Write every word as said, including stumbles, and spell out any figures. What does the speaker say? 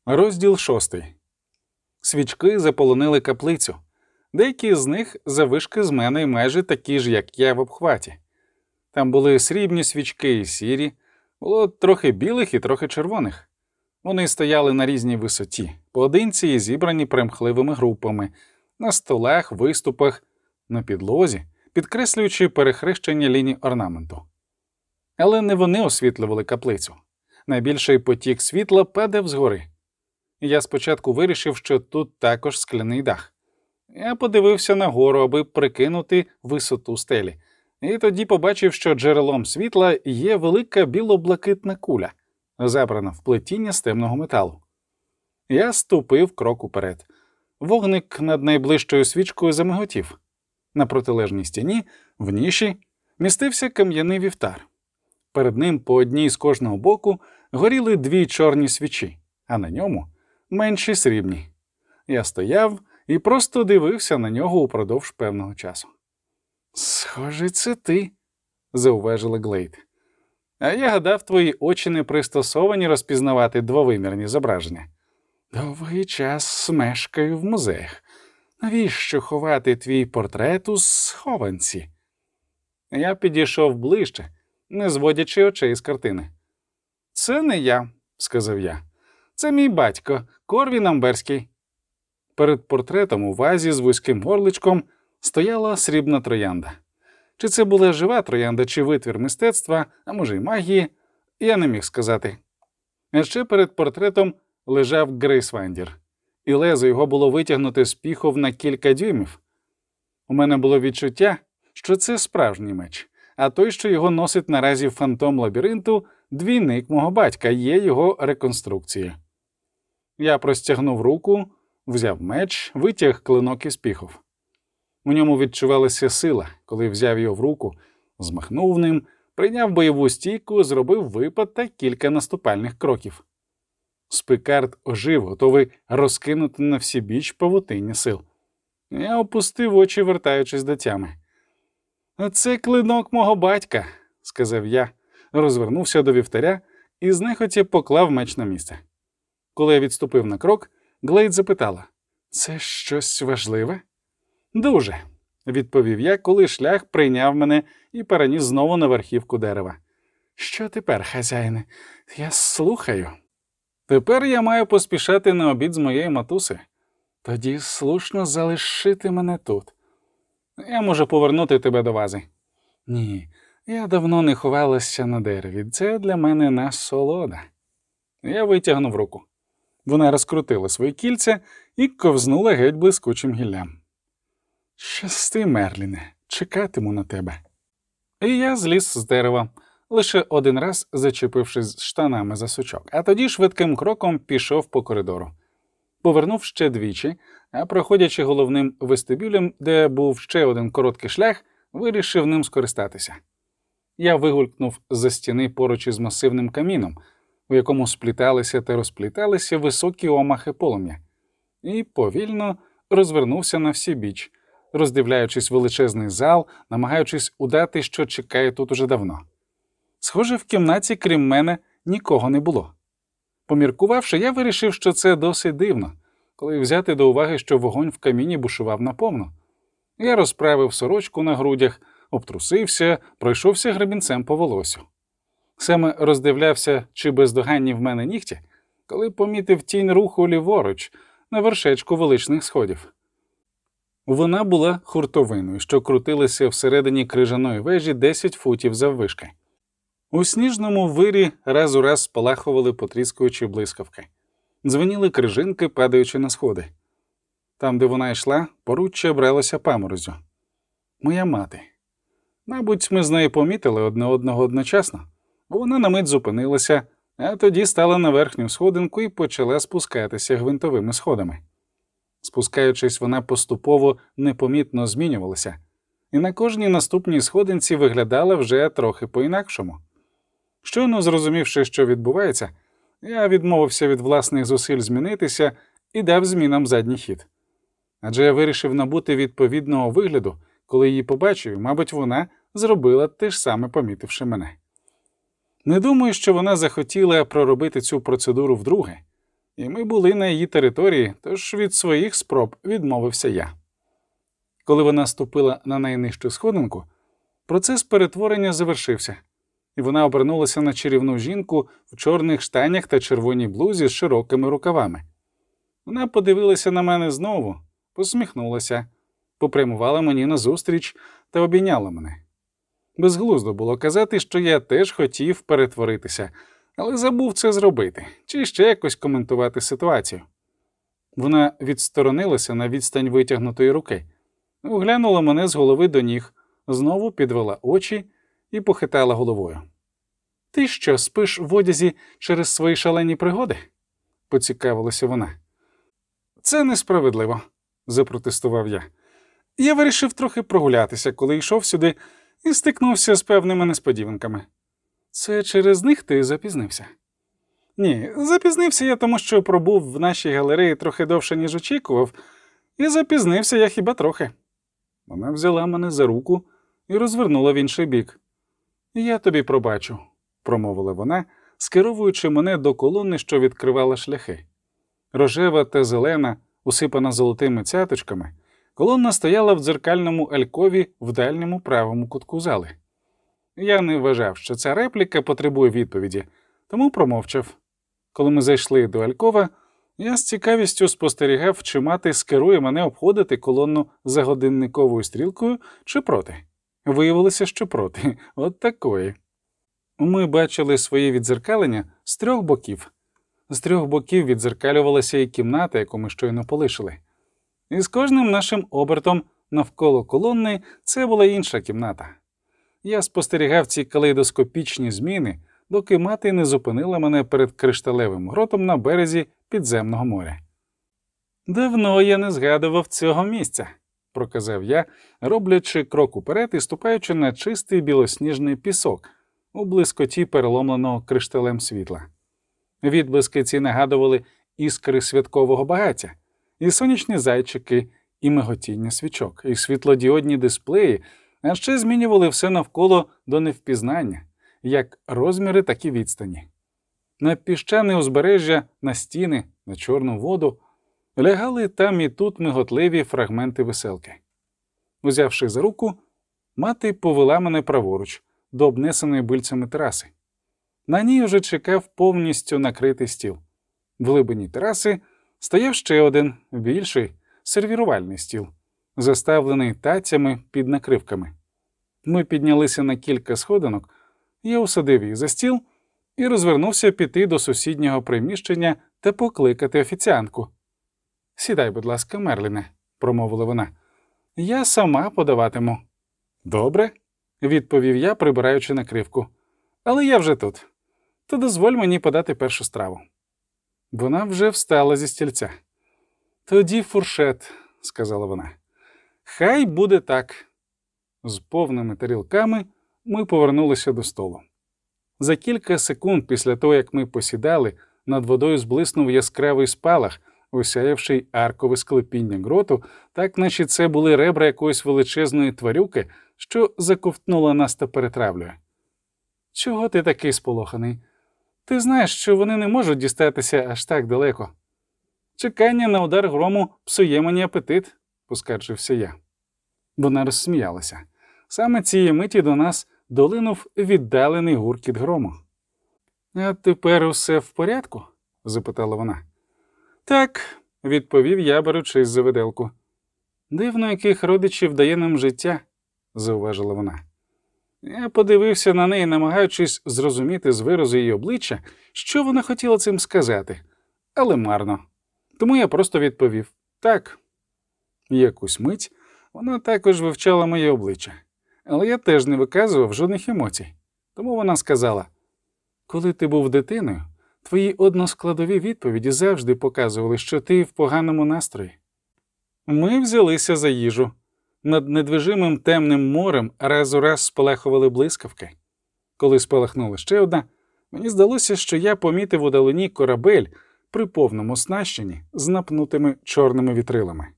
Розділ шостий. Свічки заполонили каплицю. Деякі з них заввишки з мене і майже такі ж, як я в обхваті. Там були срібні свічки і сірі, було трохи білих і трохи червоних. Вони стояли на різній висоті, поодинці і зібрані примхливими групами, на столах, виступах, на підлозі, підкреслюючи перехрещення ліній орнаменту. Але не вони освітлювали каплицю. Найбільший потік світла падав згори. Я спочатку вирішив, що тут також скляний дах. Я подивився нагору, аби прикинути висоту стелі, і тоді побачив, що джерелом світла є велика біло-блакитна куля, забрана в плетіння з темного металу. Я ступив крок уперед. Вогник над найближчою свічкою замиготів. На протилежній стіні, в ніші, містився кам'яний вівтар. Перед ним по одній з кожного боку горіли дві чорні свічі, а на ньому менші срібні. Я стояв і просто дивився на нього упродовж певного часу. «Схоже, це ти», – зауважила Глейд. «А я гадав, твої очі не пристосовані розпізнавати двовимірні зображення. Довгий час мешкаю в музеях. Навіщо ховати твій портрет у схованці?» Я підійшов ближче, не зводячи очей з картини. «Це не я», – сказав я. «Це мій батько, Корвін Амберський». Перед портретом у вазі з вузьким горличком стояла срібна троянда. Чи це була жива троянда, чи витвір мистецтва, а може й магії, я не міг сказати. А ще перед портретом лежав Грейсвандір, і лезо його було витягнуте з піхов на кілька дюймів. У мене було відчуття, що це справжній меч, а той, що його носить наразі фантом лабіринту, двійник мого батька, є його реконструкцією. Я простягнув руку, взяв меч, витяг клинок із піхов. У ньому відчувалася сила, коли взяв його в руку, змахнув ним, прийняв бойову стійку, зробив випад та кілька наступальних кроків. Спикард ожив, готовий розкинути на всі біч павутиння сил. Я опустив очі, вертаючись до тями. «Це клинок мого батька», – сказав я, розвернувся до вівтаря і знехотя поклав меч на місце. Коли я відступив на крок, Глейд запитала: «Це щось важливе?» «Дуже», – відповів я, коли шлях прийняв мене і переніс знову на верхівку дерева. «Що тепер, хазяїне? Я слухаю». «Тепер я маю поспішати на обід з моєї матуси. Тоді слушно залишити мене тут. Я можу повернути тебе до вази». «Ні, я давно не ховалася на дереві. Це для мене насолода». Я витягнув руку. Вона розкрутила свої кільця і ковзнула геть блискучим гіллям. «Щасти, Мерліне, чекатиму на тебе». І я зліз з дерева, лише один раз зачепившись штанами за сучок, а тоді швидким кроком пішов по коридору. Повернув ще двічі, а проходячи головним вестибюлем, де був ще один короткий шлях, вирішив ним скористатися. Я вигулькнув з-за стіни поруч із масивним каміном, у якому спліталися та розпліталися високі омахи полум'я, і повільно розвернувся на всі біч, роздивляючись величезний зал, намагаючись удати, що чекає тут уже давно. Схоже, в кімнаті, крім мене, нікого не було. Поміркувавши, я вирішив, що це досить дивно, коли взяти до уваги, що вогонь в каміні бушував наповно. Я розправив сорочку на грудях, обтрусився, пройшовся гребінцем по волосю. Саме роздивлявся, чи бездоганні в мене нігті, коли помітив тінь руху ліворуч на вершечку величних сходів. Вона була хуртовиною, що крутилася всередині крижаної вежі десять футів заввишки. У сніжному вирі раз у раз спалахували потріскуючі блискавки. Дзвеніли крижинки, падаючи на сходи. Там, де вона йшла, поруччя бралося паморозю. Моя мати. Мабуть, ми з нею помітили одне одного одночасно, бо вона на мить зупинилася, а тоді стала на верхню сходинку і почала спускатися гвинтовими сходами. Спускаючись, вона поступово непомітно змінювалася, і на кожній наступній сходинці виглядала вже трохи по-інакшому. Щойно зрозумівши, що відбувається, я відмовився від власних зусиль змінитися і дав змінам задній хід. Адже я вирішив набути відповідного вигляду, коли її побачив, і, мабуть, вона зробила те ж саме, помітивши мене. Не думаю, що вона захотіла проробити цю процедуру вдруге. і ми були на її території, тож від своїх спроб відмовився я. Коли вона ступила на найнижчу сходинку, процес перетворення завершився, і вона обернулася на чарівну жінку в чорних штанях та червоній блузі з широкими рукавами. Вона подивилася на мене знову, посміхнулася, попрямувала мені назустріч та обійняла мене. Безглуздо було казати, що я теж хотів перетворитися, але забув це зробити, чи ще якось коментувати ситуацію. Вона відсторонилася на відстань витягнутої руки, оглянула мене з голови до ніг, знову підвела очі і похитала головою. «Ти що, спиш в одязі через свої шалені пригоди?» – поцікавилася вона. «Це несправедливо», – запротестував я. «Я вирішив трохи прогулятися, коли йшов сюди, і стикнувся з певними несподіванками». «Це через них ти запізнився?» «Ні, запізнився я, тому що пробув в нашій галереї трохи довше, ніж очікував, і запізнився я хіба трохи». Вона взяла мене за руку і розвернула в інший бік. «Я тобі пробачу», – промовила вона, скеровуючи мене до колони, що відкривала шляхи. Рожева та зелена, усипана золотими цяточками, колона стояла в дзеркальному алькові в дальньому правому кутку зали. Я не вважав, що ця репліка потребує відповіді, тому промовчав. Коли ми зайшли до алькова, я з цікавістю спостерігав, чи мати скерує мене обходити колону за годинниковою стрілкою чи проти. Виявилося, що проти. От такої. Ми бачили свої віддзеркалення з трьох боків. З трьох боків віддзеркалювалася і кімната, яку ми щойно полишили. І з кожним нашим обертом навколо колони це була інша кімната. Я спостерігав ці калейдоскопічні зміни, доки мати не зупинила мене перед кришталевим гротом на березі підземного моря. «Давно я не згадував цього місця», – проказав я, роблячи крок уперед і ступаючи на чистий білосніжний пісок у блискоті переломленого кришталем світла. Відблиски ці нагадували іскри святкового багаття, і сонячні зайчики, і миготіння свічок, і світлодіодні дисплеї, а ще змінювали все навколо до невпізнання, як розміри, так і відстані. На піщане узбережжя, на стіни, на чорну воду лягали там і тут миготливі фрагменти веселки. Узявши за руку, мати повела мене праворуч, до обнесеної бильцями тераси. На ній уже чекав повністю накритий стіл. В глибині тераси стояв ще один, більший, сервірувальний стіл, заставлений тацями під накривками. Ми піднялися на кілька сходинок, я усадив їх за стіл і розвернувся піти до сусіднього приміщення та покликати офіціантку. «Сідай, будь ласка, Мерліне», – промовила вона. «Я сама подаватиму». «Добре», – відповів я, прибираючи накривку. «Але я вже тут. То дозволь мені подати першу страву». Вона вже встала зі стільця. «Тоді фуршет», – сказала вона. «Хай буде так». З повними тарілками ми повернулися до столу. За кілька секунд після того, як ми посідали, над водою зблиснув яскравий спалах, осяявши аркове склепіння гроту, так наче це були ребра якоїсь величезної тварюки, що заковтнула нас та перетравлює. «Чого ти такий сполоханий? Ти знаєш, що вони не можуть дістатися аж так далеко. Чекання на удар грому псує мені апетит», – поскаржився я. Вона розсміялася. Саме цієї миті до нас долинув віддалений гуркіт грому. «А тепер усе в порядку?» – запитала вона. «Так», – відповів я, беручись за виделку. «Дивно, яких родичів дає нам життя», – зауважила вона. Я подивився на неї, намагаючись зрозуміти з виразу її обличчя, що вона хотіла цим сказати, але марно. Тому я просто відповів «так». Якусь мить вона також вивчала моє обличчя, але я теж не виказував жодних емоцій. Тому вона сказала: «Коли ти був дитиною, твої односкладові відповіді завжди показували, що ти в поганому настрої». Ми взялися за їжу. Над недвижимим темним морем раз у раз спалахували блискавки. Коли спалахнула ще одна, мені здалося, що я помітив удалині корабель при повному оснащенні з напнутими чорними вітрилами.